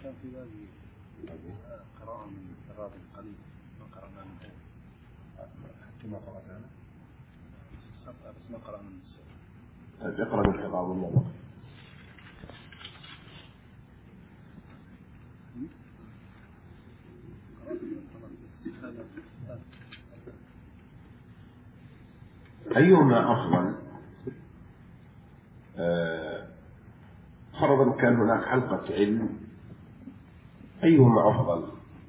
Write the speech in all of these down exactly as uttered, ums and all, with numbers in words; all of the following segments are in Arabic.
كان في هذه قراءة من التغاب القليل ما قرأنا منه حتى ما قرأنا بس ما قرأنا من السورة. اقرأ من خطاب الله. أيهما أفضل؟ آه فرضا كان هناك حلقة علم، أيهما أفضل؟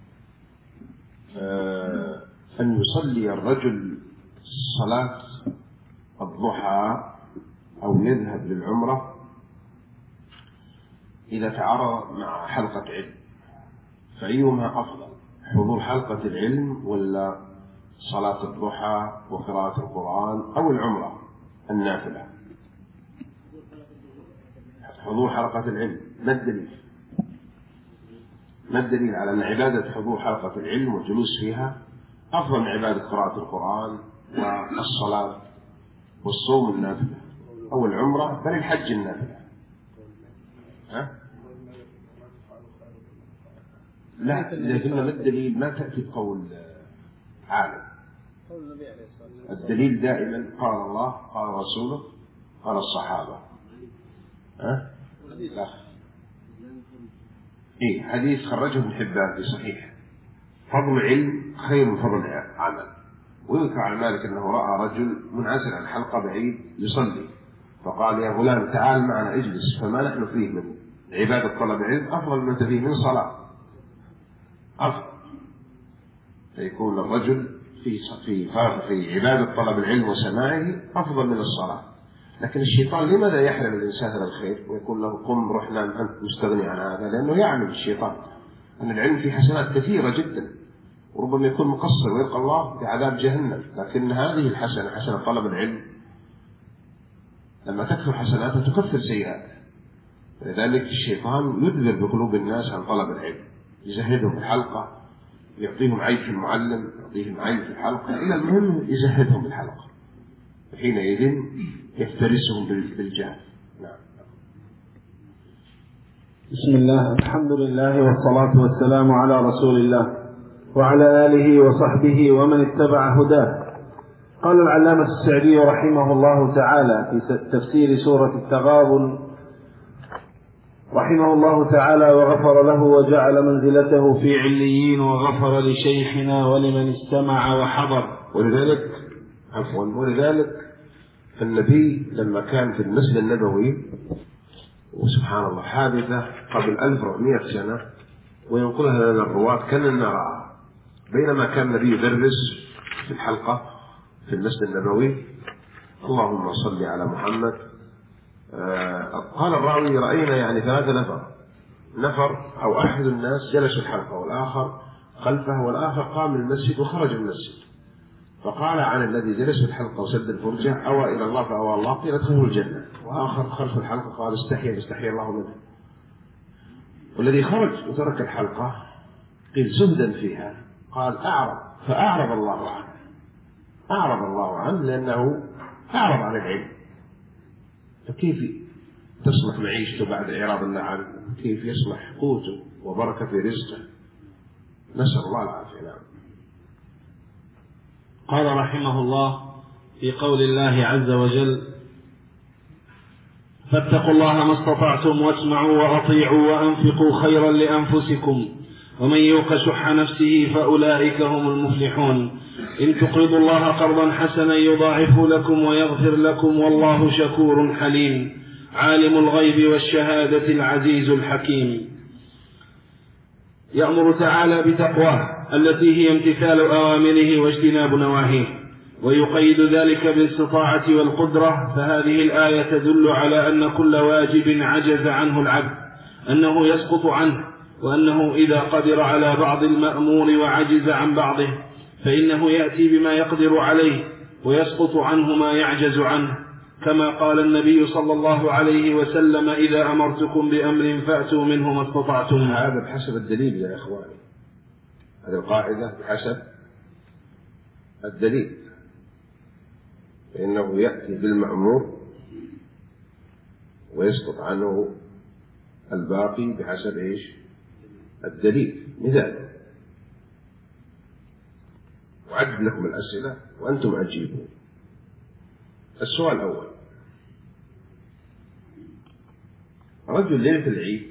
آه أن يصلي الرجل صلاة الضحى أو يذهب للعمرة إذا تعارض مع حلقة علم، فأيهما أفضل؟ حضور حلقة العلم ولا صلاة الضحى وقراءة القرآن أو العمرة النافلة؟ حضور حلقة العلم. ما الدليل؟ ما الدليل على أن عبادة حضور حلقة العلم والجلوس فيها أفضل من عبادة قراءة القرآن والصلاة والصوم النافلة أو العمرة بل الحج النافلة؟ ها؟ لا، لكن ما الدليل؟ ما تأتي بقول عالم. الدليل دائما قال الله قال رسوله قال الصحابة. ها؟ لا. إيه حديث خرجه ابن حبان في صحيح: فضل علم خير من فضل عمل. ويذكر عن مالك أنه رأى رجل منعزل عن حلقة بعيد يصلي فقال: يا غلام تعال معنا اجلس، فما نحن فيه من عبادة طلب العلم أفضل من فيه من صلاة أفضل. فيكون الرجل في في في عبادة طلب العلم وسماعه أفضل من الصلاة. لكن الشيطان لماذا يحرم الإنسان هذا الخير ويقول له قم روح نام أنت مستغني عن هذا؟ لأنه يعلم الشيطان أن العلم فيه حسنات كثيرة جدا وربما يكون مقصر ويلقى الله بعذاب جهنم. لكن هذه الحسنة حسنة طلب العلم لما تكثر حسناتها تكثر سيئات. لذلك الشيطان يدبر بقلوب الناس عن طلب العلم، يزهدهم في الحلقة، يعطيهم عيب في المعلم، يعطيهم عيب في الحلقة، إلى المهم يزهدهم في الحلقة، حينئذ يفترسهم بالجهل. نعم. بسم الله، الحمد لله والصلاة والسلام على رسول الله وعلى آله وصحبه ومن اتبع هداه. قال العلامة السعدي رحمه الله تعالى في تفسير سورة التغابن رحمه الله تعالى: وغفر له وجعل منزلته في عليين وغفر لشيخنا ولمن استمع وحضر. ولذلك عفوا ولذلك النبي لما كان في المسجد النبوي، وسبحان الله حادثة قبل ألف ومئة سنة وينقلها لنا الرواة كان نراها، بينما كان النبي يدرس في الحلقة في المسجد النبوي: اللهم صل على محمد. آه قال الراوي: رأينا يعني ثلاثة نفر نفر أو أحد الناس جلس الحلقة والآخر خلفه والآخر قام من المسجد وخرج من المسجد. فقال عن الذي جلس في الحلقة وسد الفرجة: أوى إلى الله فأوى الله، قيل ادخله الجنة. وآخر خلف الحلقة قال: استحيا فاستحيا الله منه. والذي خرج وترك الحلقة قيل زهدا فيها قال: أعرض فأعرض الله عنه. أعرض الله عنه لأنه أعرض عن العلم. فكيف تصلح معيشته بعد إعراض الله عنه؟ كيف يصلح قوته وبركة في رزقه؟ نسأل الله العافية. نعم. قال رحمه الله في قول الله عز وجل: فاتقوا الله ما استطعتم واسمعوا وأطيعوا وأنفقوا خيرا لأنفسكم ومن يوق شح نفسه فأولئك هم المفلحون. إن تقرضوا الله قرضا حسنا يضاعفه لكم ويغفر لكم والله شكور حليم. عالم الغيب والشهادة العزيز الحكيم. يأمر تعالى بتقواه التي هي امتثال أوامره واجتناب نواهيه، ويقيد ذلك بالاستطاعة والقدرة. فهذه الآية تدل على أن كل واجب عجز عنه العبد أنه يسقط عنه، وأنه إذا قدر على بعض المأمور وعجز عن بعضه فإنه يأتي بما يقدر عليه ويسقط عنه ما يعجز عنه، كما قال النبي صلى الله عليه وسلم: إذا أمرتكم بأمر فأتوا منه ما استطعتم. هذا بحسب الدليل يا إخواني، هذه القاعدة بحسب الدليل، فإنه يأتي بالمأمور ويسقط عنه الباقي بحسب إيش؟ الدليل. مثال، أعد لكم الأسئلة وأنتم أجيبوا. السؤال الأول: رجل ليلة العيد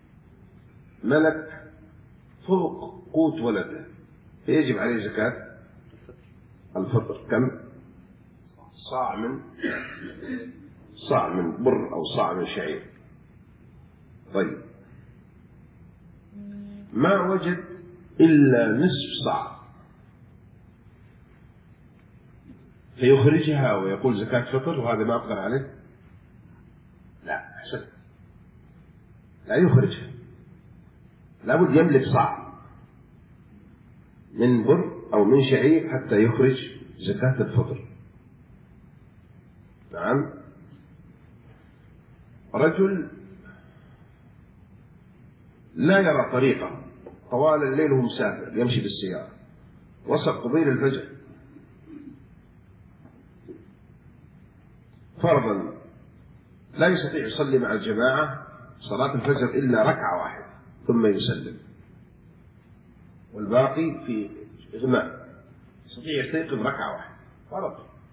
ملك فوق قوت ولده فيجب عليه زكاة الفطر. كم؟ صاع من صاع من بر أو صاع من شعير. طيب، ما وجد إلا نصف صاع فيخرجها ويقول زكاة فطر وهذا ما أقدر عليه؟ لا، أحسن، لا يخرجها، لابد يملك صاع من بر أو من شعير حتى يخرج زكاة الفطر. نعم. رجل لا يرى طريقه طوال الليل وهو مسافر يمشي بالسيارة، وصل قبيل الفجر فرضا لا يستطيع يصلي مع الجماعة صلاة الفجر إلا ركعة واحدة ثم يسلم، والباقي في إغماء، يستطيع يستيقظ ركعة واحدة فرض،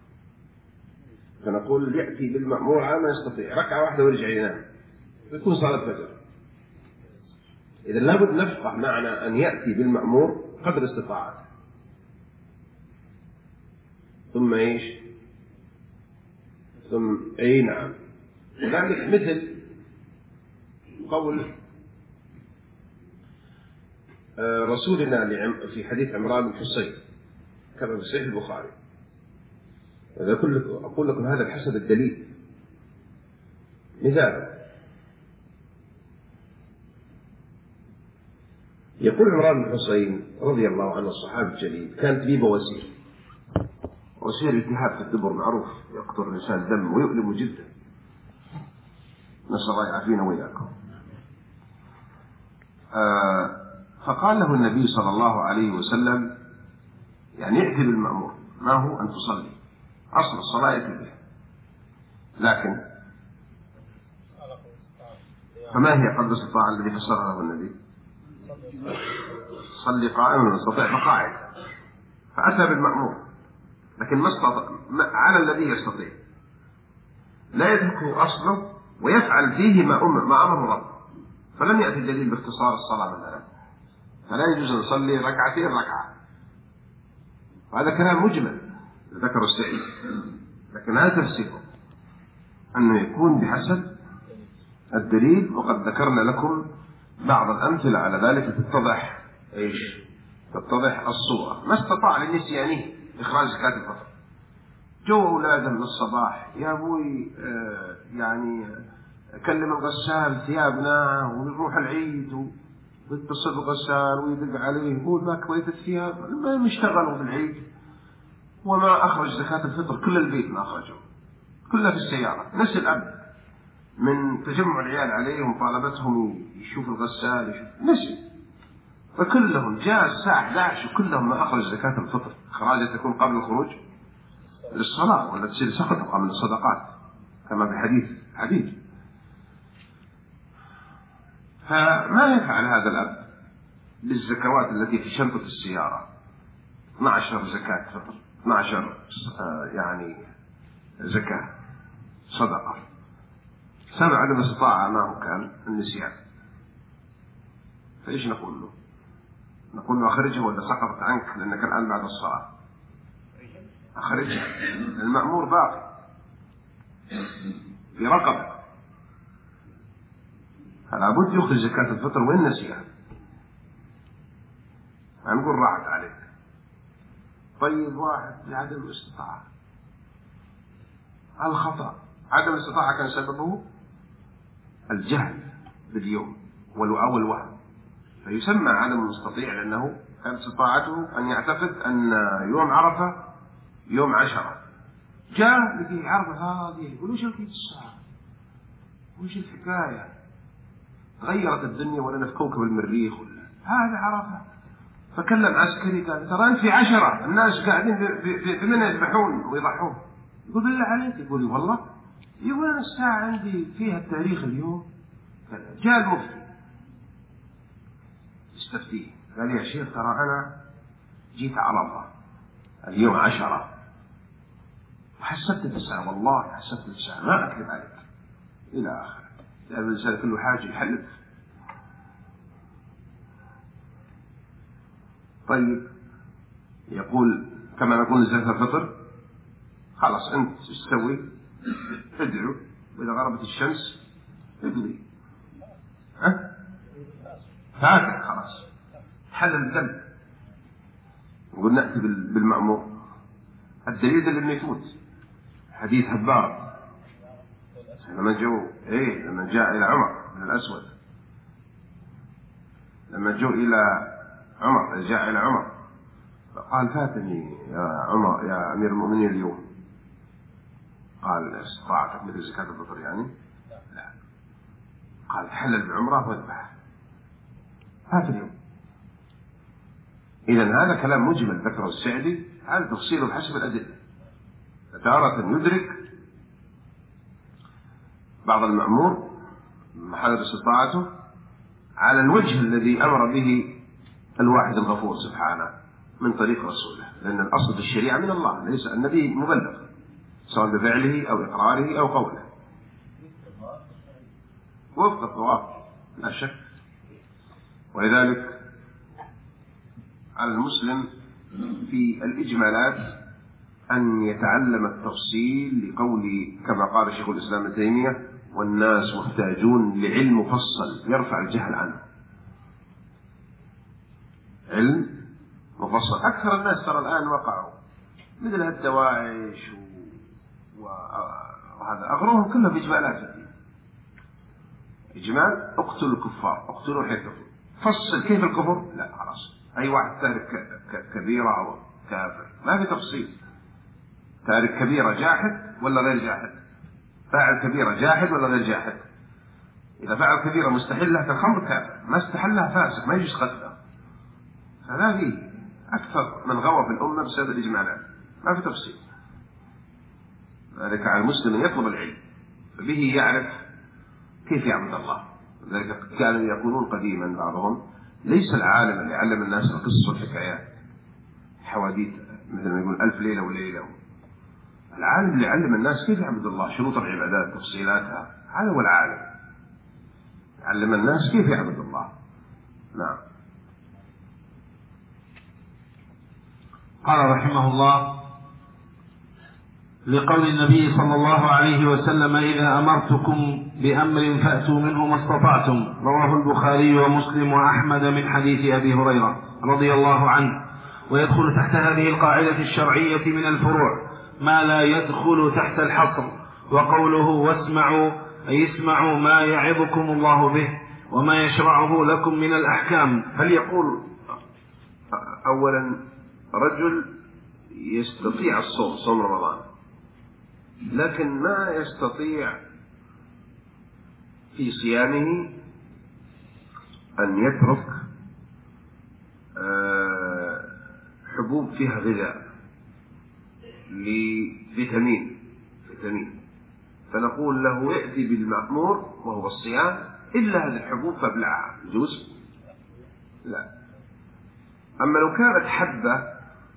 فنقول يأتي بالمأمور على ما يستطيع، ركعة واحدة ويرجع ينام يكون صلاة الفجر. إذا لابد نفقه معنى أن يأتي بالمأمور قدر استطاعته، ثم إيش؟ ثم أي نعم. وذلك مثل قول رسولنا في حديث عمران بن حصين كما في صحيح البخاري. أقول لكم هذا بحسب الدليل. مثال، يقول عمران بن حصين رضي الله عنه الصحابي الجليل: كانت لي بواسير، وسير التهاب في الدبر معروف يقتل الإنسان دم ويؤلم جدا، نسأل الله يعافينا وإياكم. آه فقال له النبي صلى الله عليه وسلم: يعني ائت بالمأمور، ما هو أن تصلي، أصل الصلاة يأتي به، لكن فما هي قدر الاستطاعة الذي فسرها له النبي؟ صلي قائما ومن يستطيع فقاعد، فأتى بالمأمور، لكن ما استطاع على الذي يستطيع، لا يتركه أصله ويفعل فيه ما أمره ربه، فلم يأتي الدليل باختصار الصلاة مثلا، فلا يجوز أن نصلي ركعتين ركعة، وهذا كلام مجمل ذكر السعيد، لكن هذا تفسيره أنه يكون بحسب الدليل، وقد ذكرنا لكم بعض الأمثلة على ذلك تتضح إيش؟ تتضح الصورة. ما استطاع لنسيانه إخراج زكاة الفطر، جو أولاده من الصباح: يا أبوي آه يعني كلم الغسال ثيابنا ونروح العيد، ويتصل بالغسال ويدق عليه يقول ما كويت الثياب، ما يشتغلوا في العيد وما أخرج زكاة الفطر، كل البيت ما أخرجه، كلها في السيارة، نفس الأب من تجمع العيال عليه ومطالبتهم يشوف الغسال يشوف نسي، فكلهم جاء الساعة إحدى عشر وكلهم ما أخرج زكاة الفطر. إخراجها تكون قبل الخروج للصلاة ولا تصير سقطة من الصدقات كما في حديث حديث. فما يفعل هذا الأب بالزكوات التي في شنطة السيارة؟ اثنا عشر زكاة فطر، اثنا عشر يعني زكاة صدقة، سبب عدم استطاعة ما هو كان النسيان، فإيش نقول له؟ نقول له أخرجه ولا سقطت عنك لأنك الآن بعد الصلاة؟ أخرجه، المأمور باقي في رقبة، فلا بد يخرج زكاة الفطر وإن نسيها، نقول راحت عليك. طيب واحد لعدم الاستطاعة، الخطأ، عدم الاستطاعة كان سببه الجهل باليوم أو الوهم، فيسمى عدم المستطيع لأنه كانت استطاعته أن يعتقد أن يوم عرفة يوم عشرة، جاء لقي عرفة هذه يقول وش الكيف الساعة، وش الحكاية، تغيرت الدنيا ولا في كوكب المريخ ولا هذا عرفة. فكلم عسكري قال ترى أنت في عشرة الناس قاعدين في منى يذبحون ويضحون، يقول بالله عليك، يقول لي والله، يقول أنا الساعة عندي فيها التاريخ اليوم. جاء المفتي استفتيه، قال يا شيخ ترى أنا جيت عرفة اليوم عشرة وحسبت تسعة، والله حسبت تسعة ما أكذب عليك إلى آخر. لأن الإنسان كله حاجة يحلف. طيب يقول كما نقول زكاة الفطر، خلاص أنت تسوي ادعو، وإذا غربت الشمس ادعي، ها فاتك خلاص حل الذنب. نقول نأتي بالمأمور. الدليل لم يفوت حديث هبار لما جو إيه لما جاء إلى عمر بن الأسود، لما جو إلى عمر جاء إلى عمر فقال فاتني يا عمر يا أمير المؤمنين اليوم. قال استطاعتك مثل زكاة الفطر يعني؟ لا. قال تحلل بعمره واذبح هات اليوم. إذن هذا كلام مجمل ذكره السعدي، هذا تفصيله بحسب الأدلة. تارة يدرك بعض المأمور محل استطاعته على الوجه الذي أمر به الواحد الغفور سبحانه من طريق رسوله، لأن الأصل في الشريعة من الله، ليس النبي مبلغ سواء بفعله أو إقراره أو قوله وفق الطواف لا شك. ولذلك على المسلم في الإجمالات أن يتعلم التفصيل لقول كما قال شيخ الإسلام ابن تيمية والناس محتاجون لعلم مفصل يرفع الجهل عنه. علم مفصل. أكثر الناس ترى الآن وقعوا مثل الدواعش وهذا أغروهم كله بإجمالات الدين. إجمال اقتلوا الكفار اقتلوا الكفر، فصل كيف الكفر لا خلاص أي واحد تارك كبيرة أو كافر ما في تفصيل. تارك كبيرة جاحد ولا غير جاحد، فاعل كبيرة جاحد ولا غير جاحد. إذا فعل كبيرة مستحلة كالخمر كافر، ما استحلها فاسق ما يجوز قتله. فلا فيه أكثر من غوى في الأمة بسبب الإجمالات ما في تفصيل. ذلك على المسلم أن يطلب العلم فبه يعرف كيف يعبد الله. ذلك كانوا يقولون قديما بعضهم ليس العالم اللي علم الناس القصص والحكايات حواديت مثل ما يقول ألف ليلة وليلة. العالم اللي علم الناس كيف يعبد الله، شروط العبادات تفصيلاتها، هذا هو العالم. علم الناس كيف يعبد الله. نعم. قال رحمه الله لقول النبي صلى الله عليه وسلم إذا أمرتكم بأمر فأتوا منه ما استطعتم، رواه البخاري ومسلم وأحمد من حديث أبي هريرة رضي الله عنه. ويدخل تحت هذه القاعدة الشرعية من الفروع ما لا يدخل تحت الحصر. وقوله واسمعوا أي اسمعوا ما يعظكم الله به وما يشرعه لكم من الأحكام. هل يقول أولا رجل يستطيع الصوم صوم رمضان لكن ما يستطيع في صيامه أن يترك حبوب فيها غذاء لفيتامين فيتامين فنقول له ائتي بالمأمور وهو الصيام إلا هذه الحبوب فابلعها، يجوز؟ لا. أما لو كانت حبة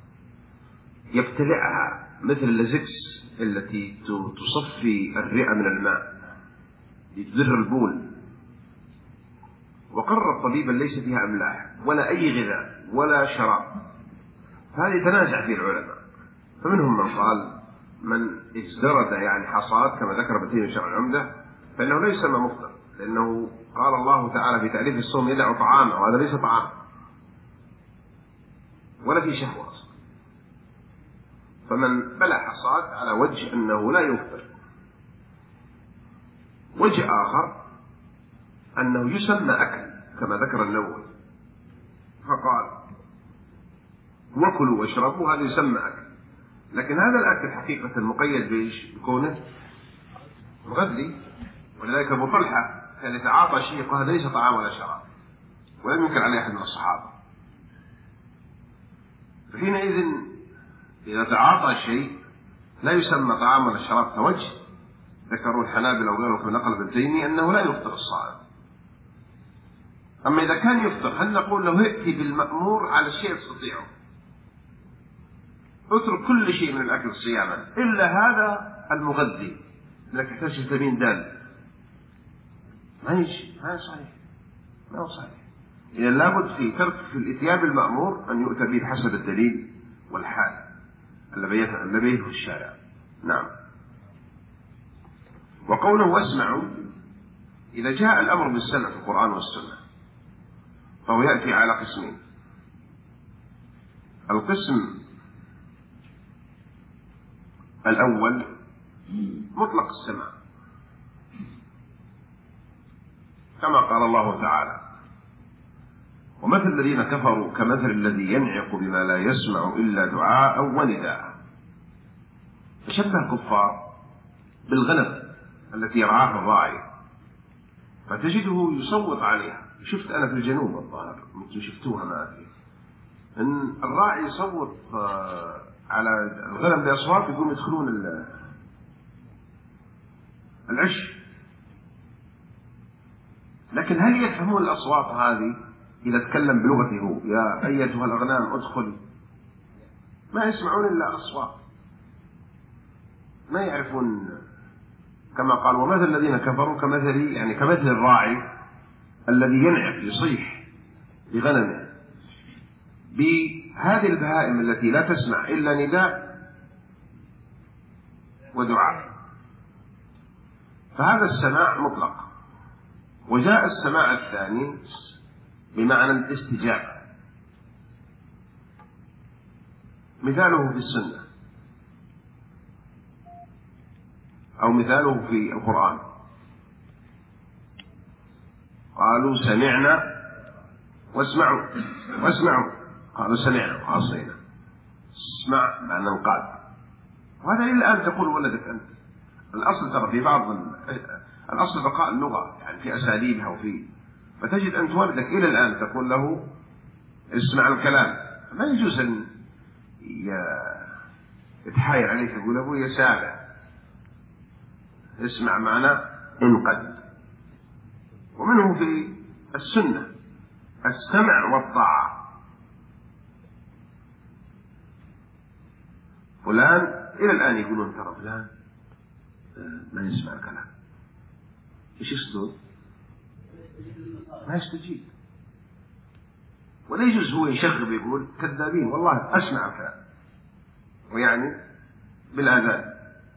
يبتلعها مثل اللزكس التي تصفي الرئة من الماء لتدر البول وقرر طبيبا ليس فيها أملاح ولا أي غذاء ولا شراب، فهذه تنازع فيه العلماء. فمنهم من قال من ازدرد يعني حصاد كما ذكر ابن تيمية شرح العمدة فإنه لا يسمى مفطر، لأنه قال الله تعالى في تعريف الصوم يدع طعاما وهذا ليس طعام ولا في شهوة. فمن بلع حصاد على وجه أنه لا يفطر. وجه آخر أنه يسمى أكل كما ذكر النووي فقال وكلوا واشربوا هذا يسمى أكل، لكن هذا الأكل حقيقة مقيد بإيش؟ بكونه مغذي. ولذلك أبو طلحة كان يتعاطى شيء هذا ليس طعام ولا شراب ولم ينكر عليه أحد من الصحابة. فحينئذ إذا تعاطى شيء لا يسمى طعام ولا شراب كوجه ذكروا الحنابلة وغيرهم كما نقل ابن تيمية أنه لا يفطر الصائم. أما إذا كان يفطر هل نقول له ائتي بالمأمور على الشيء تستطيعه، اترك كل شيء من الأكل صياما إلا هذا المغذي لك تحتاج فيتامين د، ما يجي، ما صحيح، ما هو صحيح. إذا لابد في ترك في الإتيان بالمأمور أن يؤتى به بحسب الدليل والحال الذي بينه الشارع. نعم. وقوله واسمعوا، إذا جاء الأمر بالسمع في القرآن والسنة فهو يأتي على قسمين. القسم الأول مطلق السمع كما قال الله تعالى ومثل الذين كفروا كمثل الذي ينعق بما لا يسمع إلا دعاء ونداء. فشبه الكفار بالغنم التي يرعاها الراعي فتجده يصوت عليها. شفت أنا في الجنوب الظاهر مثل شفتوها معي أن الراعي يصوت على الغنم بأصوات يقوم يدخلون العش. لكن هل يفهمون الأصوات هذه إذا تكلم بلغته يا أيتها الأغنام ادخل؟ ما يسمعون إلا أصوات، ما يعرفون. كما قال ومثل الذين كفروا كمثل يعني كمثل الراعي الذي ينعق يصيح بغنمه. بهذه البهائم التي لا تسمع إلا نداء ودعاء، فهذا السماع مطلق. وجاء السماع الثاني بمعنى الاستجابة، مثاله في السنة أو مثاله في القرآن. قالوا سمعنا واسمعوا واسمعوا قالوا سمعنا وعصينا. اسمع معنى انقاد، وهذا إلى الآن تقول ولدك أنت. الأصل ترى في بعض الأصل بقاء اللغة يعني في أساليبها وفي، فتجد أنت ولدك إلى الآن تقول له اسمع الكلام. ما يجوز أن يتحايل عليك يقول أبو يا سابع اسمع معنا انقد. ومنه في السنة السمع والطاعة. فلان إلى الآن يقولون ترى فلان ما يسمع الكلام، إيش يصدر؟ ما يستجيب. ولا يجوز هو يشغب يقول كذابين والله أسمع الكلام، ويعني بالآذان،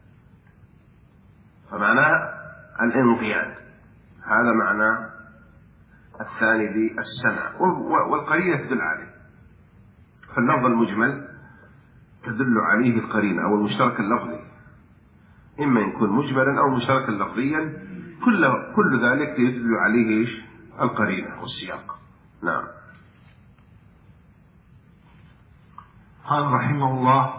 فمعناه الانقياد. هذا معنى الثاني بالسمع، والقرينة تدل عليه. فاللفظ المجمل تدل عليه القرينة أو المشترك اللفظي، إما يكون مجملا أو مشتركا لفظيا، كل كل ذلك يدل عليه إيش؟ القرينة والسياق. نعم. قال رحمه الله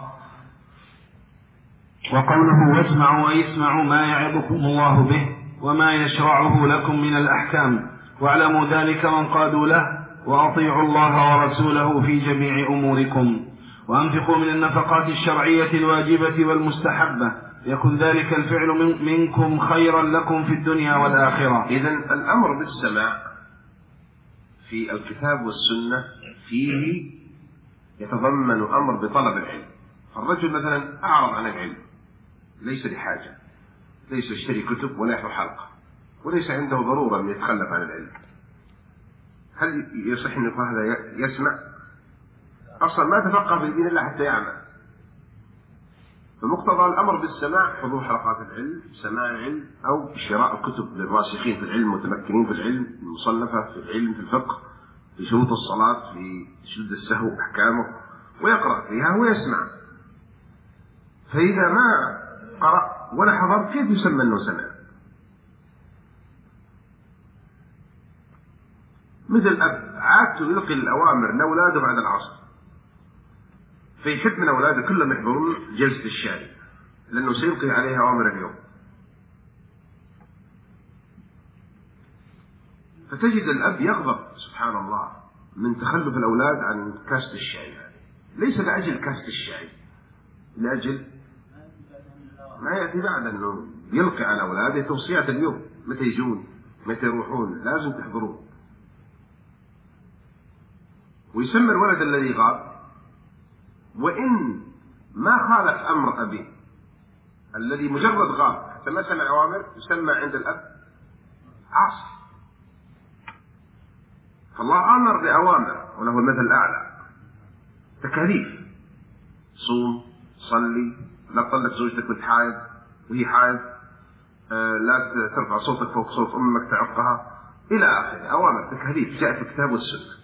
وقوله واسمعوا ويسمعوا ما يعظكم الله به وما يشرعه لكم من الأحكام واعلموا ذلك وانقادوا له وأطيعوا الله ورسوله في جميع أموركم وأنفقوا من النفقات الشرعية الواجبة والمستحبة يكن ذلك الفعل من منكم خيرا لكم في الدنيا والآخرة. إذن الأمر بالسماع في الكتاب والسنة فيه يتضمن أمر بطلب العلم. فالرجل مثلا أعرض عن العلم ليس لحاجة، ليس يشتري كتب ولا يحضر حلقة وليس عنده ضرورة أن يتخلف عن العلم، هل يصح أن هذا يسمع؟ أصلا ما تفقه في دين الله حتى يعمل. فمقتضى الأمر بالسماع حضور حلقات العلم، سماع العلم، أو شراء كتب للراسخين في العلم متمكنين في العلم، المصنفة في العلم في الفقه في شروط الصلاة في شدة السهو أحكامه، ويقرأ فيها ويسمع. فإذا ما قرأ ولا حضر كيف يسمى أنه سمع؟ مثل أب عادته يلقي الأوامر لأولاده بعد العصر، فيحب من أولاده كلهم يحضرون جلسة الشاي لأنه سيلقي عليها أوامر اليوم. فتجد الأب يغضب سبحان الله من تخلف الأولاد عن كاسة الشاي، ليس لأجل كاسة الشاي، لأجل ما يأتي بعد أنه يلقي على أولاده توصيات اليوم، متى يجون متى يروحون لازم تحضرون. ويسمى الولد الذي غاب، وإن ما خالف أمر أبيه الذي مجرد غاب حتى ما سمع أوامر، يسمى عند الأب عاصي. فالله أمر بأوامر وله المثل الأعلى، تكاليف: صوم، صلي، لا تطلق زوجتك وانت حائض وهي حائض، آه، لا ترفع صوتك فوق صوت أمك تعقها، إلى آخره. أوامر تكاليف جاءت في الكتاب والسنة.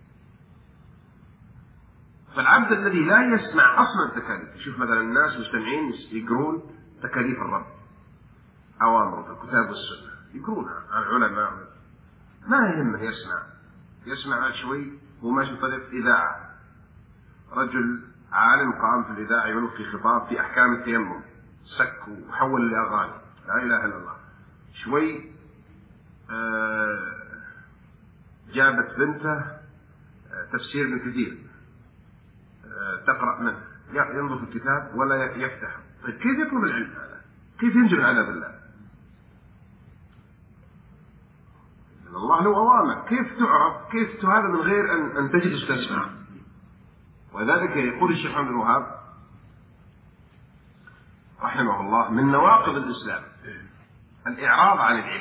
فالعبد الذي لا يسمع أصلا التكاليف، يشوف مثلا الناس مجتمعين يقرون تكاليف الرب، أوامره في الكتاب والسنة، يقرونها عن العلماء، ما يهمه يسمع يسمع شوي. هو ماشي بطريق إذاعة، رجل عالم قام في الإذاعة يلقي خطاب في أحكام التيمم، سك وحول لأغاني، لا إله إلا الله. شوي آه جابت بنته تفسير ابن كثير، آه تقرأ منه، ينظر في الكتاب ولا يفتح. طيب كيف يطلب العلم هذا؟ كيف ينجو العذاب بالله؟ الله له أوامر، كيف تعرف؟ كيف هذا من غير أن, أن تجلس تسمع؟ وذلك يقول الشيخ محمد بن وهاب رحمه الله: من نواقض الإسلام الإعراض عن العلم،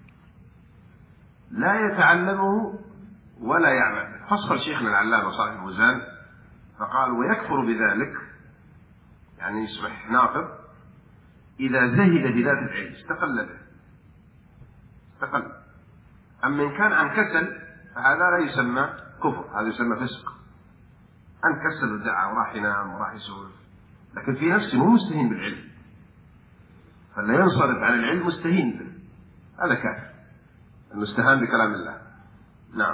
لا يتعلمه ولا يعمل. فصل شيخنا العلامة صالح الفوزان فقال: ويكفر بذلك، يعني يصبح ناقض، إذا زهد بذات العلم، استقل به، استقل. أما إن كان عن كسل فهذا لا يسمى كفر، هذا يسمى فسق. عن كسل ودعا وراح ينام وراح يسولف، لكن في نفسه مو مستهين بالعلم، فلا ينصرف عن العلم مستهين به، هذا كافر، المستهان بكلام الله. نعم.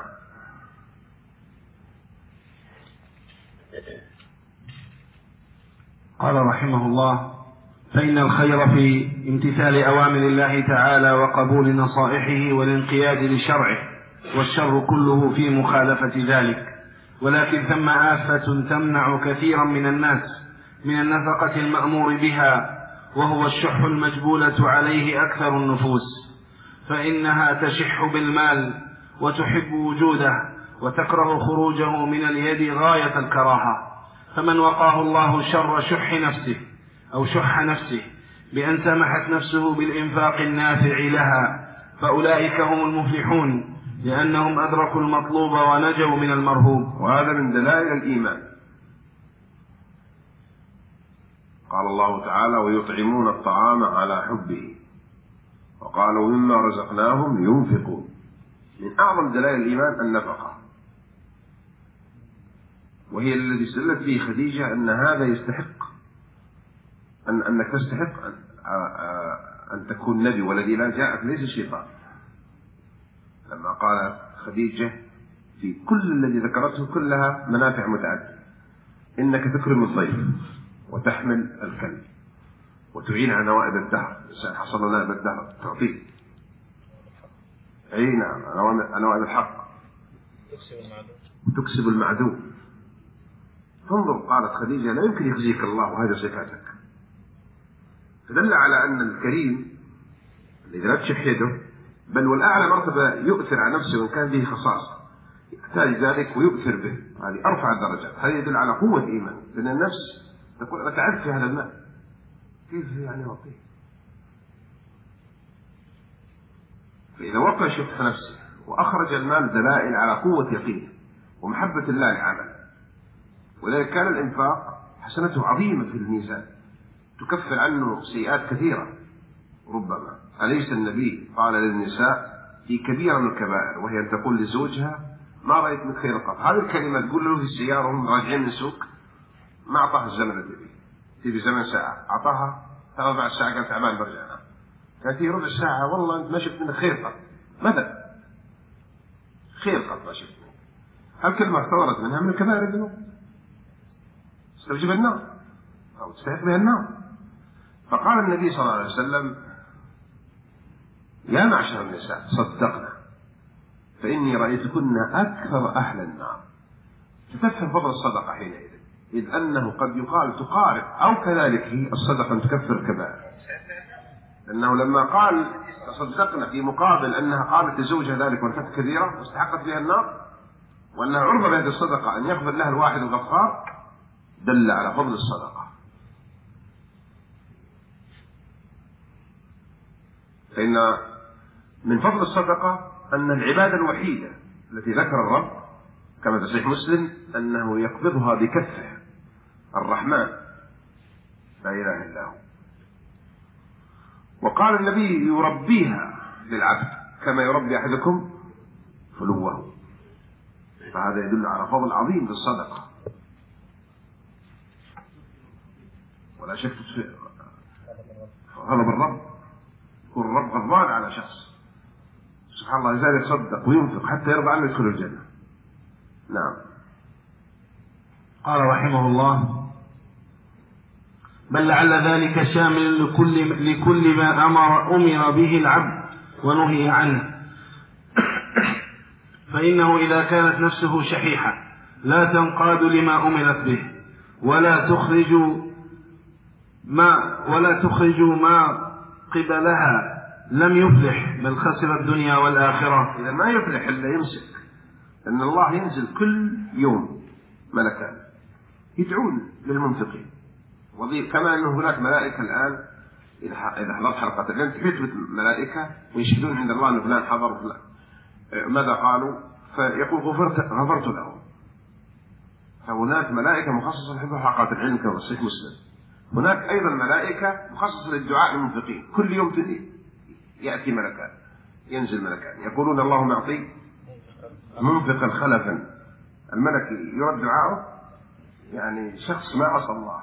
قال رحمه الله: فإن الخير في امتثال أوامر الله تعالى وقبول نصائحه والانقياد لشرعه، والشر كله في مخالفة ذلك. ولكن ثم آفة تمنع كثيرا من الناس من النفقة المأمور بها، وهو الشح المجبولة عليه أكثر النفوس، فإنها تشح بالمال وتحب وجوده وتكره خروجه من اليد غاية الكراهة. فمن وقاه الله شر شح نفسه أو شح نفسه بأن سمحت نفسه بالإنفاق النافع لها، فأولئك هم المفلحون، لأنهم أدركوا المطلوب ونجوا من المرهوب. وهذا من دلائل الإيمان. قال الله تعالى: ويطعمون الطعام على حبه، وقالوا مما رزقناهم ينفقون. من أعظم دلائل الإيمان النفقة، وهي الذي استدلت به خديجة أن هذا يستحق أن أنك تستحق أن, أن تكون نبي، والذي لا جاءك ليس الشيطان. لما قالت خديجة في كل الذي ذكرته كلها منافع متعددة: إنك تكرم الضيف وتحمل الكلب وتعين على نوائب الدهر، إنسان حصل نائب الدهر تعطيه، أي نعم، نوائب الحق، وتكسب المعدوم. انظر، قالت خديجة: لا يمكن يخزيك الله وهذا صفاتك. فدل على أن الكريم الذي لا تشح يده، بل والأعلى مرتبة يؤثر على نفسه وإن كان به خصاصة، يحتاج ذلك ويؤثر به، هذه أرفع الدرجات. هذا يدل على قوة إيمان، لأن النفس تقول: أنا تعبت في هذا المال، كيف يعني أعطيه؟ فإذا وقع شح نفسه وأخرج المال دلائل على قوة يقينه ومحبة الله لعمله. ولذلك كان الإنفاق حسنته عظيمة في الميزان، تكفر عنه سيئات كثيرة. ربما أليس النبي قال للنساء في كبيرة من الكبائر، وهي أن تقول لزوجها: ما رأيت من خير قط. هذه الكلمة تقول له في السيارة وهم راجعين من السوق، ما أعطاها الزمن الذي تبي زمن ساعة، أعطاها ربع ساعة، قال تعبان برجع أنا. كانت هي ربع ساعة، والله أنت ما شفت منك خير قط، مثلا خير قط ما شفت منك. هالكلمة اعتبرت منها من كبائر الذنوب، استوجب النار أو تستحق بها النار. فقال النبي صلى الله عليه وسلم: يا معشر النساء صدقنا، فإني رأيتكن أكثر أهل النار. تفهم فضل الصدقة حينئذ، إذ أنه قد يقال تقارب، أو كذلك هي الصدقة تكفر الكبائر، لأنه لما قال تصدقنا في مقابل أنها قالت لزوجها ذلك وانتهت كبيرة واستحقت بها النار، وأنها عرضة بهذه الصدقة أن يغفر لها الواحد الغفار دل على فضل الصدقة. فإن من فضل الصدقة أن العبادة الوحيدة التي ذكر الرب كما في صحيح مسلم أنه يقبضها بكفه الرحمن لا إله إلا هو. وقال النبي يربيها للعبد كما يربي أحدكم فلوه. فهذا يدل على فضل عظيم للصدقة. ولا شك غضب الرب، يكون الرب غضبان على شخص سبحان الله يزال يتصدق وينفق حتى يرضى عنه يدخل الجنة. نعم. قال رحمه الله: بل لعل ذلك شامل لكل, لكل ما أمر, أمر به العبد ونهي عنه، فإنه إذا كانت نفسه شحيحة لا تنقاد لما أمرت به ولا تخرج ما, ولا تخرج ما قبلها لم يفلح بل خسر الدنيا والآخرة. إذا ما يفلح إلا يمسك، أن الله ينزل كل يوم ملكان يدعون للمنفقين، كما أنه هناك ملائكة الآن إذا حضرت حلقة الآن تثبت ملائكة ويشهدون عند الله أن فلان حضر فلان ماذا قالوا فيقول غفرت, غفرت له. فهناك ملائكة مخصصة لحفظ حلقات العلم كما صحيح مسلم. هناك أيضا ملائكة مخصصة للدعاء للمنفقين، كل يوم يأتي ملكان ينزل ملكان يقولون اللهم أعطي منفقا خلفا. الملك يرد دعاءه، يعني شخص ما عصى الله.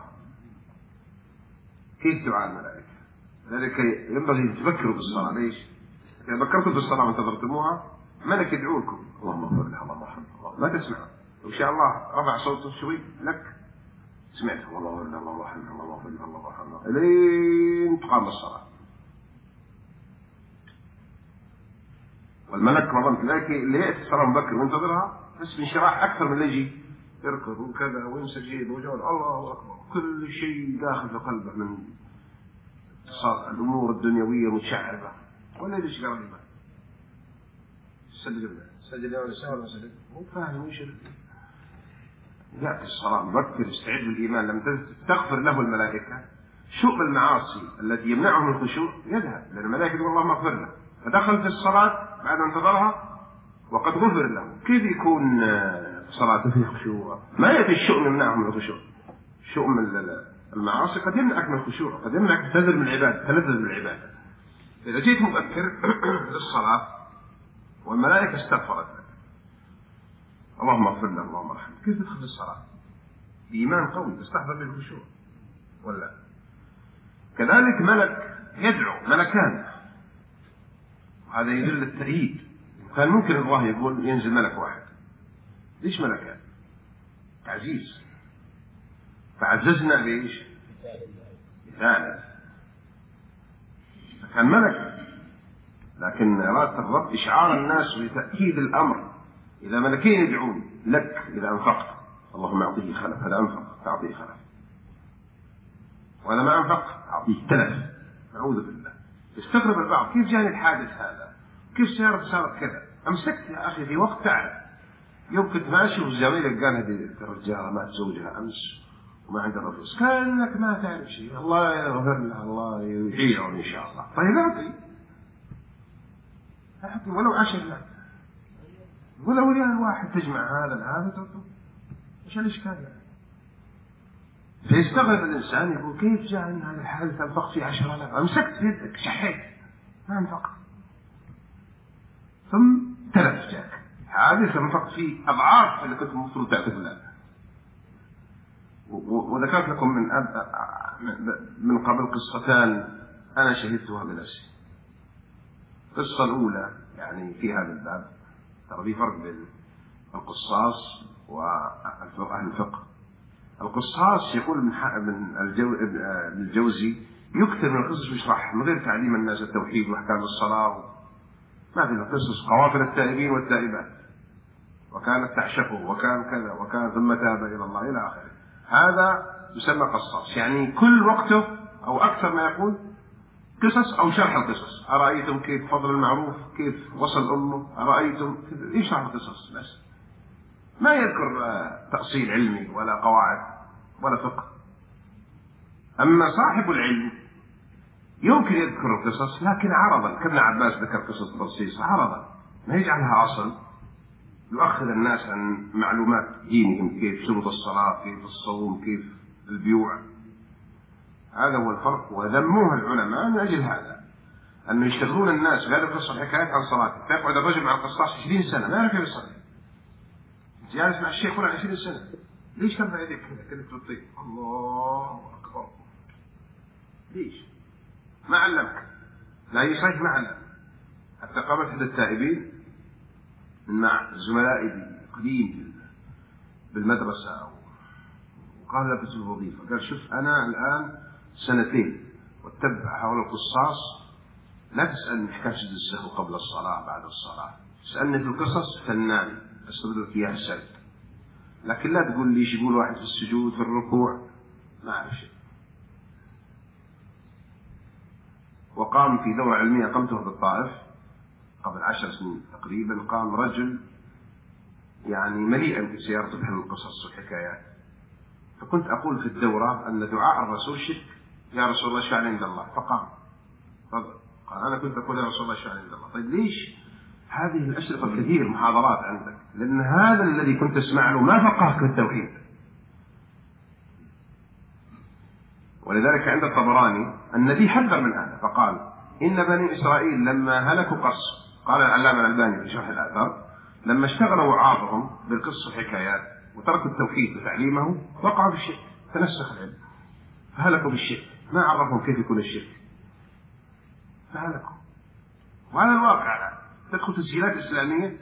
كيف دعاء الملائكة؟ ذلك ينبغي تفكروا بالصلاة. ليش؟ إذا فكرتوا بالصلاة وانتظرتموها ملك يدعوكم اللهم اغفر له اللهم ارحمه ما تسمع، وإن شاء الله رفع صوته شوي لك سمعته اللهم اغفر له اللهم ارحمه اللهم اغفر له اللهم ارحمه إلين تقام الصلاة. والملك ما ظن ذلك اللي يأتي الصلاة مبكر وينتظرها بس بانشراح أكثر من اللي يجي يركض وكذا ويمسك جيبه وجوال الله أكبر كل شيء داخل في قلبه من الأمور الدنيوية متشعبة ولا يدش قريبا سجل سجل ولا سهل ولا سجل مو فاهم وش يأتي الصلاة مبكر يستعد بالإيمان لما تغفر له الملائكة شؤم المعاصي التي يمنعه من الخشوع يذهب، لأن الملائكة يقول اللهم اغفر له، فدخل في الصلاة بعد أن انتظرها وقد غفر له. كيف يكون صلاته فيه خشوع؟ ما يأتي الشؤم يمنعه من الخشوع. شؤم المعاصي قد يمنعك من الخشوع، قد يمنعك تلذذ من العبادة تلذذ بالعبادة. إذا جيت مبكر للصلاة والملائكة استغفرت لك اللهم اغفر له اللهم ارحمه، كيف تدخل في الصلاة؟ بإيمان قوي تستحضر به الخشوع ولا؟ كذلك ملك يدعو ملكان، هذا يدل التأييد. كان ممكن الله يقول ينزل ملك واحد، ليش ملكان؟ تعزيز، فعززنا بإيش؟ بثالث. فكان ملك، لكن إرادة الرب إشعار الناس بتأكيد الأمر. إذا ملكين يدعون لك إذا أنفقت اللهم أعطيه خلف، هذا أنفق فأعطيه خلف، وهذا ما أنفق أعطيه تلف، نعوذ بالله. يستغرب البعض كيف جاني الحادث هذا؟ كيف صارت صارت كذا؟ أمسكت يا أخي في وقت تعب، يوم كنت ماشي وزميلك قال هذه الرجالة مات زوجها أمس وما عندها فلوس، كأنك ما تعرف شيء، الله يغفر له الله يحييه إن شاء الله. طيب أعطي أعطي ولو عشر لك ولو ريال واحد تجمع هذا هذا تعطي، إيش الإشكال يعني؟ فيستغرب الإنسان يقول كيف جاءني هذا الحادث أنفق فيه عشرة آلاف، أمسكت في يدك شحيت ما أنفق، ثم تلف جاك حادث أنفق فيه أضعاف اللي كنت المفروض تعطيه له. وذكرت لكم من أب... من قبل قصتان أنا شهدتها بنفسي. القصة الأولى يعني في هذا الباب ترى في فرق بين القصاص وأهل الفقه. القصاص يقول من من الجو... الجوزي يكثر من القصص ويشرح من غير تعليم الناس التوحيد وأحكام الصلاة، ما في قصص قوافل التائبين والتائبات وكانت تعشقه وكان كذا وكان ثم تاب إلى الله إلى آخره. هذا يسمى قصاص، يعني كل وقته أو أكثر ما يقول قصص أو شرح القصص. أرأيتم كيف فضل المعروف كيف وصل أمه، أرأيتم يشرح القصص بس. ما يذكر تأصيل علمي ولا قواعد ولا فقه. أما صاحب العلم يمكن يذكر القصص لكن عرضا، كابن عباس ذكر قصص برصيص عرضا، ما يجعلها أصل يؤخذ الناس عن معلومات دينهم، كيف شروط الصلاة، كيف الصوم، كيف البيوع. هذا هو الفرق، وذموه العلماء من أجل هذا، أنه يشتغلون الناس بهذه القصة الحكايات عن صلاته. تقعد الرجل مع القصاص عشرين سنة ما يعرف كيف يصلي، جالس مع الشيخ ولا عشرين سنة، ليش ترفع يديك كذا كذا تطيق الله أكبر؟ ليش؟ ما علمك، لا يصيح ما علم. حتى قابلت أحد التائبين مع زملائي قديم بالمدرسة وقال له بس الوظيفة، قال شوف أنا الآن سنتين واتبع حول القصاص، لا تسألني حكاية سجد السهو قبل الصلاة بعد الصلاة، تسألني في القصص فنان أستدرك لك إياها السرد، لكن لا تقول لي ايش يقول واحد في السجود في الركوع، ما أعرف شيء. وقام في دورة علمية قمتها بالطائف قبل عشر سنين تقريبا، قام رجل يعني مليئا بسيارته بحل القصص والحكايات، فكنت أقول في الدورة أن دعاء الرسول شرك، يا رسول الله اشفع لي عند الله، فقام قال أنا كنت أقول يا رسول الله اشفع لي عند الله. طيب ليش هذه الأشرطة الكثير محاضرات عندك؟ لأن هذا الذي كنت تسمع له ما فقهك في التوحيد. ولذلك عند الطبراني النبي حذر من هذا فقال إن بني إسرائيل لما هلكوا قص، قال العلامة الألباني في شرح الآثار، لما اشتغلوا وعاظهم بالقصص والحكايات وتركوا التوحيد وتعليمه وقعوا بالشرك، تنسخ العلم فهلكوا بالشرك، ما عرفهم كيف يكون الشرك فهلكوا. وهذا الواقع، تدخل تسجيلات إسلامية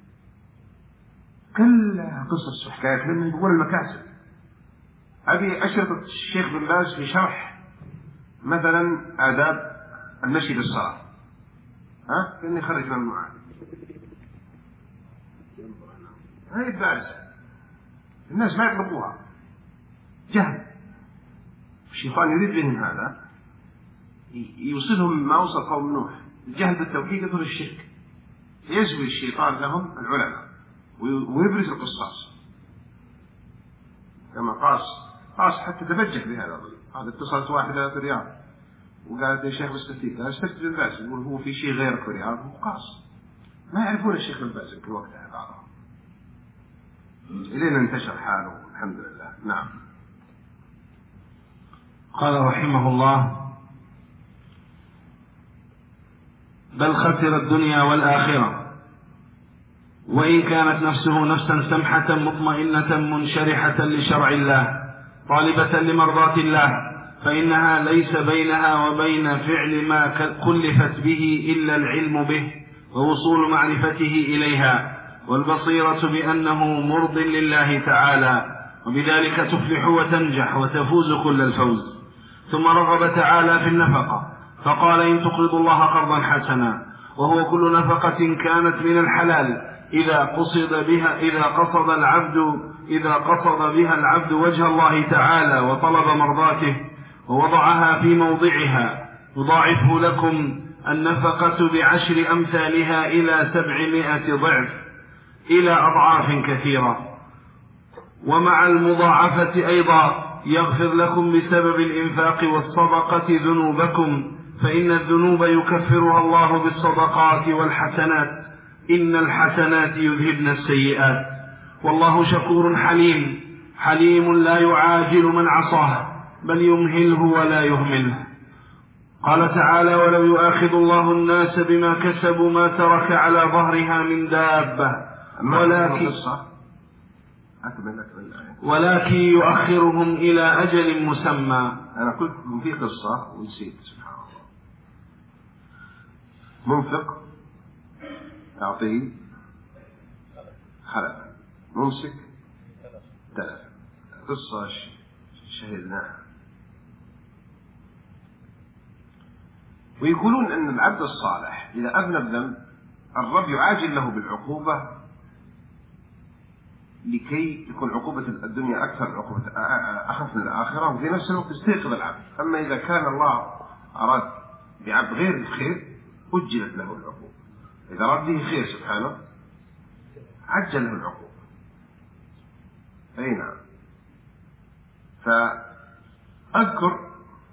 كلها قصص وحكايات من يقول المكاسب. أبي أشرطة الشيخ بن باز في شرح مثلا آداب المشي بالصلاة، ها كأني خرج من المعاني هاي البارزة، الناس ما يطلبوها، جهل. الشيطان يريد بهم هذا، يوصلهم ما وصل قوم نوح، الجهل بالتوحيد يدخل الشرك، يزوي الشيطان لهم العلماء ويبرز القصاص كما قاس قاس حتى تبجح بهذا. هذا اتصلت واحدة في الرياض وقالت يا شيخ بستفيد، قال استفيد بن باز، يقول هو في شيء غير في الرياض؟ هو قاس، ما يعرفون الشيخ بن باز في وقتها بعضهم، إلينا انتشر حاله الحمد لله. نعم. قال رحمه الله بل خسر الدنيا والآخرة، وإن كانت نفسه نفسا سمحة مطمئنة منشرحة لشرع الله طالبة لمرضاة الله، فإنها ليس بينها وبين فعل ما كلفت به إلا العلم به ووصول معرفته إليها والبصيرة بأنه مرض لله تعالى، وبذلك تفلح وتنجح وتفوز كل الفوز. ثم رغب تعالى في النفقة فقال إن تقرضوا الله قرضا حسنا، وهو كل نفقة كانت من الحلال إذا قصد بها إذا قصد العبد إذا قصد بها العبد وجه الله تعالى وطلب مرضاته ووضعها في موضعها يضاعفه لكم النفقة بعشر أمثالها إلى سبعمائة ضعف إلى أضعاف كثيرة. ومع المضاعفة أيضا يغفر لكم بسبب الإنفاق والصدقة ذنوبكم، فإن الذنوب يكفرها الله بالصدقات والحسنات، إن الحسنات يذهبن السيئات، والله شكور حليم حليم لا يعاجل من عصاه بل يمهله ولا يهمله. قال تعالى ولو يؤاخذ الله الناس بما كسبوا ما ترك على ظهرها من دابة ولكن ولكن يؤخرهم إلى أجل مسمى. أنا قلت في قصة ونسيت سبحان الله. منفق أعطيه خلفا، ممسك تلفا، قصة شهدناها. ويقولون أن العبد الصالح إذا أذنب ذنب الرب يعاجل له بالعقوبة لكي تكون عقوبة الدنيا أكثر عقوبة أخف من الآخرة، وفي نفس الوقت يستيقظ العبد. أما إذا كان الله أراد بعبد غير الخير أجلت له العقوبة، إذا أراد به خير سبحانه عجل له العقوبة. أي نعم. فأذكر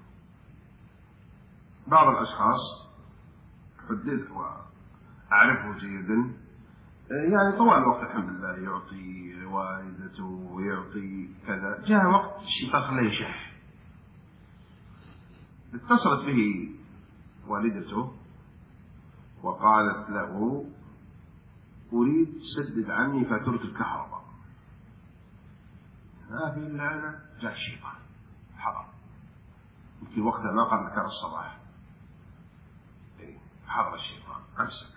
بعض الأشخاص حدثت وأعرفه جيدا، يعني طوال الوقت الحمد لله يعطي والدته ويعطي كذا. جاء وقت الشيطان خلاه يشح. اتصلت به والدته وقالت له أريد سدد عني فاتورة الكهرباء. ما في إلا أنا. جاء الشيطان حضر يمكن وقتها ما قبل ذكر الصباح. حضر الشيطان أمسك.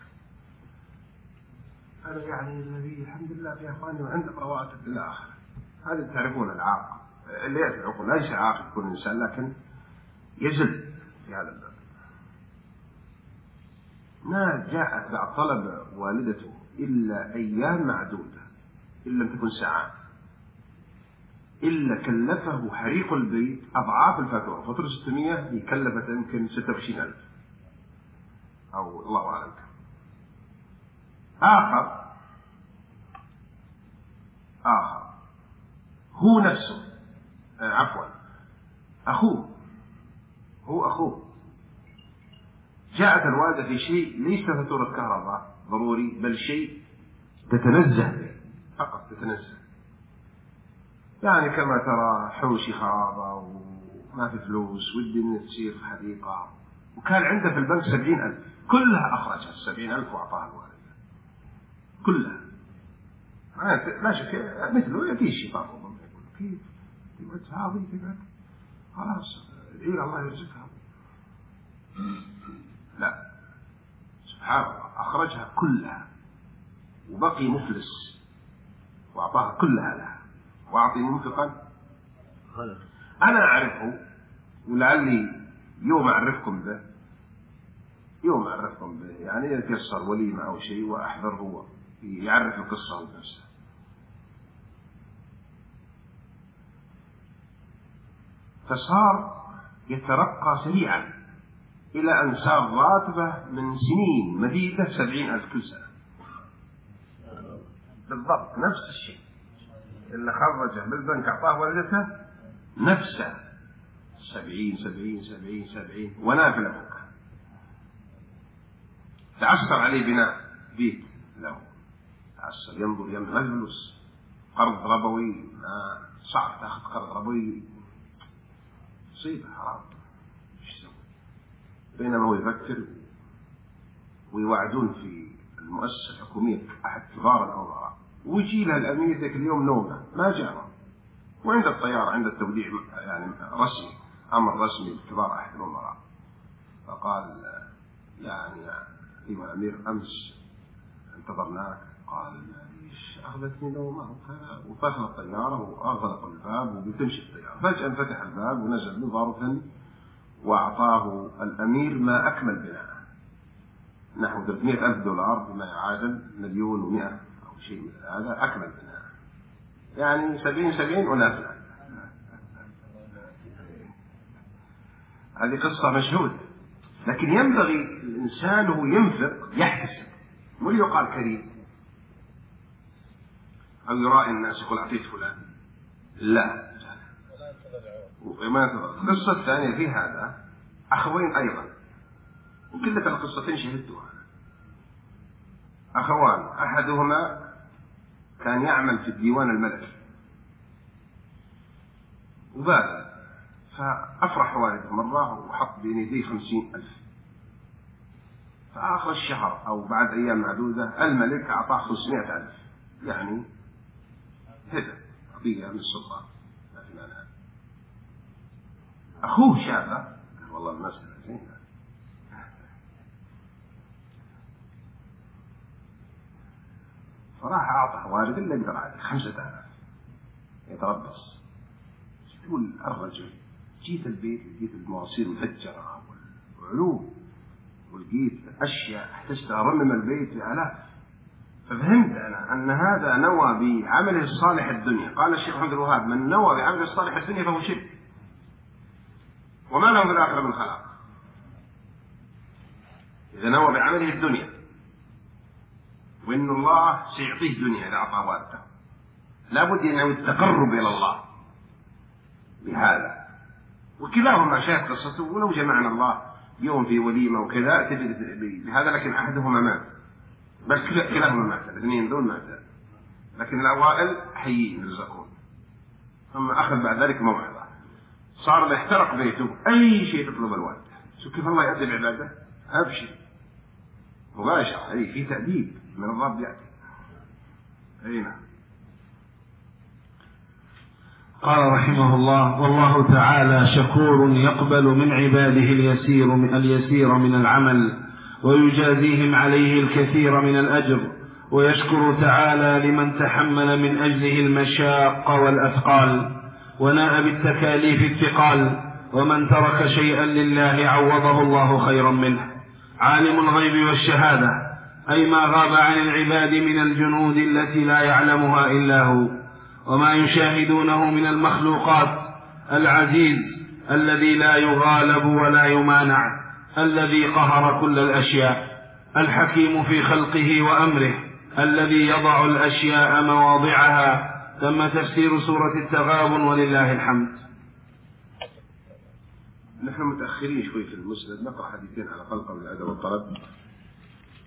أنا يعني النبي الحمد لله في أخواني وعندك رواتب إلى آخره. هذا تعرفون العاق اللي يدعو ليس عاق يكون إنسان لكن يزل في هذا الباب. ما جاءت بعد طلب والدته إلا أيام معدودة إن لم تكن ساعات، إلا كلفه حريق البيت أضعاف الفاتورة. فاتورة ستمائة كلفت يمكن ستة وعشرين ألف أو الله أعلم. آخر آخر هو نفسه آه عفوا أخوه هو أخوه جاءت الوالدة في شيء ليس فاتورة كهرباء ضروري بل شيء تتنزه به فقط تتنزه، يعني كما ترى حوشي خرابة وما في فلوس والدنيا تصير حديقة، وكان عنده في البنك سبعين ألف كلها أخرجها السبعين ألف وأعطاها الوالدة كلها. لا شك مثله يأتي الشيطان يقول كيف تبعت هذه تبعت خلاص ادعي الله يرزقها. لا سبحان الله أخرجها كلها وبقي مفلس وأعطاها كلها لها وأعطي منفقا. أنا أعرفه ولعلي يوم أعرفكم به يوم أعرفكم به يعني يتيسر وليمة أو شيء وأحضر هو يعرف القصة بنفسه. فصار يترقى سريعا إلى أن صار راتبه من سنين مديدة سبعين ألف كل سنة بالضبط نفس الشيء اللي خرجه بالبنك أعطاه والدته نفسه سبعين سبعين سبعين سبعين ونافل أبوك. تعسر عليه بناء بيت له تعسر ينظر ينظر مجلس قرض ربوي آه. صعب تأخذ قرض ربوي مصيبة حرام. بينما هو يفكر ويوعدون في المؤسسة الحكومية أحد كبار الأمراء ويجي له الأمير ذاك اليوم نومه ما جاء وعند الطيارة عند التوديع يعني رسمي أمر رسمي لكبار أحد الأمراء فقال يعني أيها الأمير أمس انتظرناك. قال ليش أخذتني نومه وفصل الطيارة وأغلق الباب وبتمشي الطيارة. فجأة فتح الباب ونزل له ظرفا وأعطاه الأمير ما أكمل بناءه نحو ثلاثمائة ألف دولار بما يعادل مليون ومئة أو شيء مثل هذا أكمل بناءه يعني سبعين سبعين ونافلة. هذه قصة مشهودة لكن ينبغي الإنسان هو ينفق يحتسب مو يقال كريم أو يراعي الناس يقول أعطيت فلان لا. القصة الثانية في هذا أخوين أيضا وكلة القصتين شهدتها. أخوان أحدهما كان يعمل في الديوان الملكي وبال فأفرح والده مرة وحط بين يديه خمسين ألف. فآخر الشهر أو بعد أيام معدودة الملك أعطاه خمسمائة ألف يعني هذا قضية من السلطان ما في معنى. أخوه شافه قال والله المسألة زينة فراح أعطى والد اللي يقدر عليه خمسة آلاف يتربص. تقول الرجل جيت البيت لقيت المواسير مفجرة والعلوم ولقيت أشياء احتجت أرمم البيت بآلاف. ففهمت أنا أن هذا نوى بعمله الصالح الدنيا. قال الشيخ محمد الوهاب من نوى بعمله الصالح الدنيا فهو شرك وما له في الآخرة من خلاق. إذا نوى بعمله الدنيا وإن الله سيعطيه الدنيا إذا أعطاه والده لابد أن التقرب إلى الله بهذا، وكلاهما شاهد قصته. ولو جمعنا الله يوم في وليمة وكذا بهذا، لكن أحدهما مات، بل كلاهما مات، الاثنين دول مات، لكن الأوائل حيين يرزقون. ثم أخذ بعد ذلك موعظة، صار يحترق بيته، أي شيء تطلب الوالد. شوف كيف الله يأدب عباده، أبشر مباشرة، أي في تأديب من الرب يأتي. أي نعم. قال رحمه الله: والله تعالى شكور يقبل من عباده اليسير من اليسير من العمل ويجازيهم عليه الكثير من الأجر، ويشكر تعالى لمن تحمل من أجله المشاق والأثقال وناء بالتكاليف الثقال، ومن ترك شيئا لله عوضه الله خيرا منه. عالم الغيب والشهادة، أي ما غاب عن العباد من الجنود التي لا يعلمها إلا هو، وما يشاهدونه من المخلوقات، العزيز الذي لا يغالب ولا يمانع، الذي قهر كل الأشياء، الحكيم في خلقه وأمره، الذي يضع الأشياء مواضعها. تم تفسير سورة التغابن ولله الحمد. نحن متأخرين شوي في المسند، نقرأ حديثين على الأقل قبل الأدب والطلب.